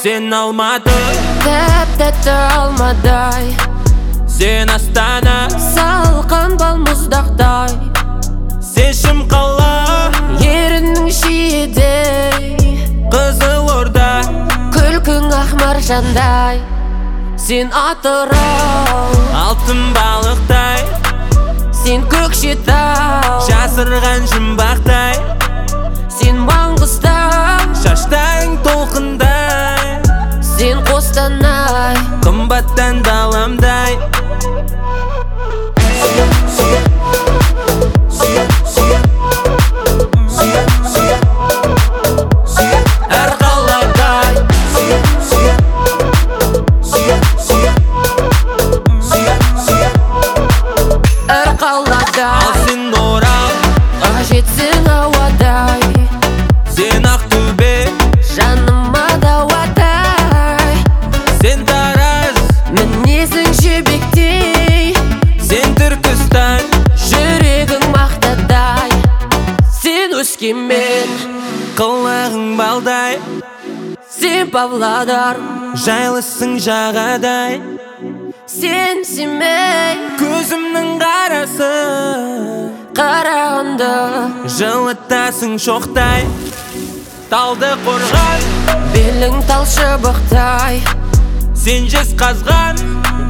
Сен Алматы, тәп-тәтті алмадай. сен Астана, салқын балмұздақтай. сен Шымқала, ерінің шиедей. Қызылорда, күлкің ақмар жандай. Сен Атырау, алтын балықтай. сен Көкшетау, Жасырған жұмбақтай. сен Маңғыстау, Шаштарың толқындай. сен Қостанай, Қымбаттан даламдай. Әр қаладай, әр қалада. ал сен Орал, жетсің ауадай. сен Ақтөбе, жаныма дауадай. сен Тараз, мінезің жібектей. сен Түркістан, жүрегің мақтадай. сен Өскемен, қылығың балдай. сен Павлодар, Жайлысың жағадай. сен Семей, Көзімнің қарасы, Қарағанды, жылытасың шоқтай. Талды қорған, белің талшыбықтай. сен Жезқазған,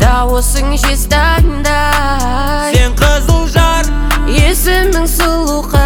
дауысың жез таңдай. сен Қызылжар, есімің сұлу